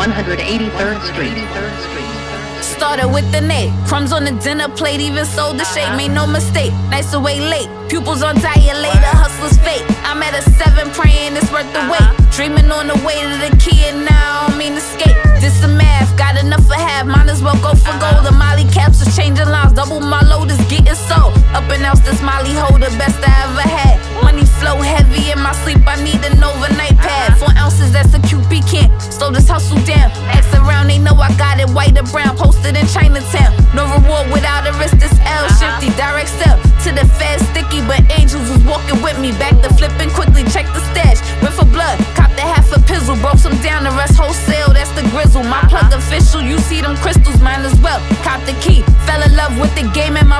183rd Street. Started with the name, crumbs on the dinner plate, even sold the shake, made no mistake. Nights away late, pupils on diet later, hustler's fate. I'm at a 7 praying it's worth the wait. Dreaming on the way to the key and now I don't mean to skate. Did some math, got enough for half, might as well go for gold. The Molly caps was changing lines, double my load is getting sold. Up and out this Molly hold, the best I ever had. Money flow heavy in my sleep, I need an overnight pad. 4 ounces, that's a QP, can't slow this hustle down. X around, they know I got it, white or brown, posted in Chinatown. No reward without a risk, this L shifty, direct sell to the fed sticky, but angels was walking with me. Back to flipping quickly, check the stash, went for blood, copped a half a pizzle, broke some down, the rest wholesale, that's the grizzle. My plug official, you see them crystals, mine as well. Cop the key, fell in love with the game and my